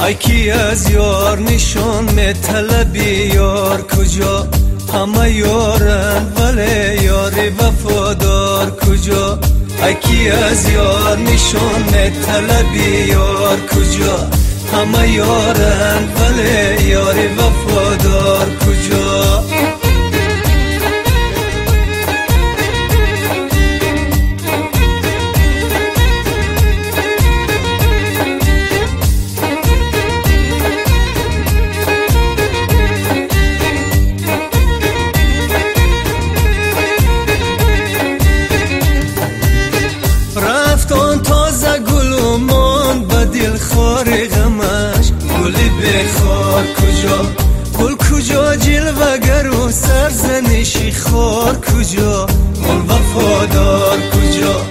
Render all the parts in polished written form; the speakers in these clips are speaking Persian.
ای کی از یار نشان می طلبی یار کجا؟ همه یارن ولی یار وفادار کجا؟ ای کی از یار نشان می طلبی یار کجا؟ همه یارن ولی یار وفادار کجا؟ بخار کجا؟ گل کجا؟ جلوگر و سرزنشی خار کجا؟ گل وفادار کجا؟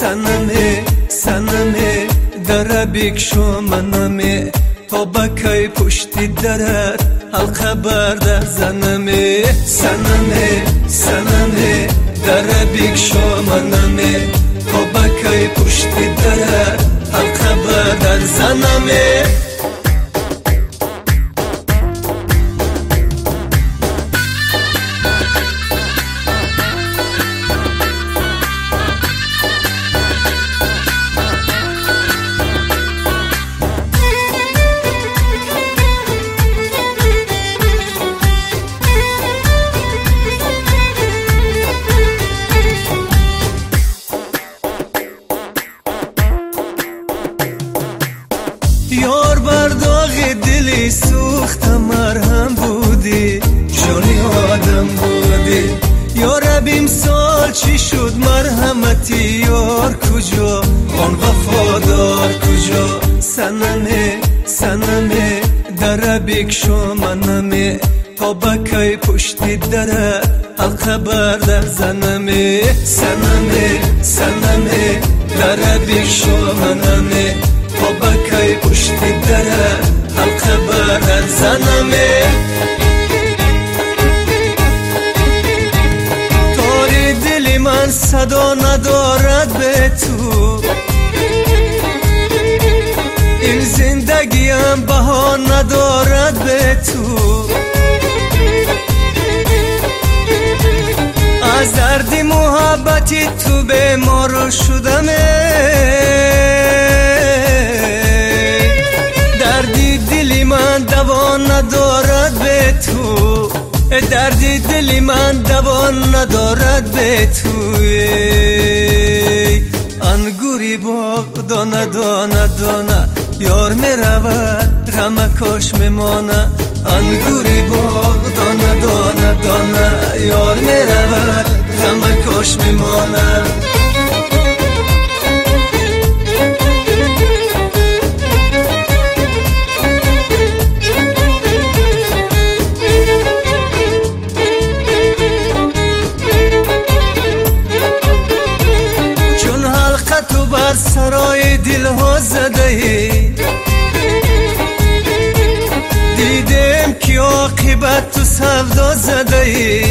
سنمه در بکشو منمه تا بکی پشتی درت حلقه بر در زنمه سنمه در بکشو منمه تا بکی پشتی درت حلقه بر در زنمه یار بر داغ دلی سوخت مرهم بودی جانی آدم بودی یارب امسال چی شد مرحمتی یار کجا آن وفادار کجا سنمه در بکشو منمه تا بکی پشتی دره حلقه بر در زنمه سنمه در بکشو منمه تا بکی پشتی دره حلقه بر در زنمه تاری دلی من صدا ندارد به تو این زندگیم بها ندارد به تو از درد محبتی تو بیمار شدمه دردی دلی من دوا ندارد به تو دردی دلی من دوا ندارد به تو انگوری باغ دانه دانه دانه یار می رود رمکاش می مانه انگوری باغ دانه دانه دانه یار می رود رمکاش می مانه سرای دل ها زده ای دیدم که عاقبت تو سودا زده ای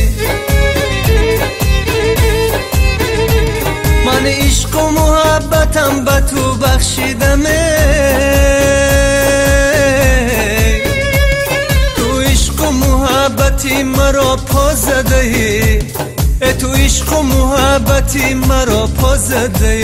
من عشق و محبتم به تو بخشیدم تو عشق و محبتی مرا پا زده ای تو عشق و محبتی مرا پا زده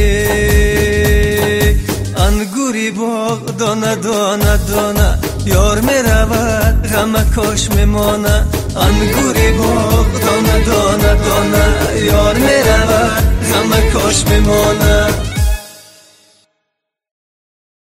انگوری باغ دانه دانه دانه یار می رود غمکاش می مانه انگوری باغ دانه دانه دانه یار می رود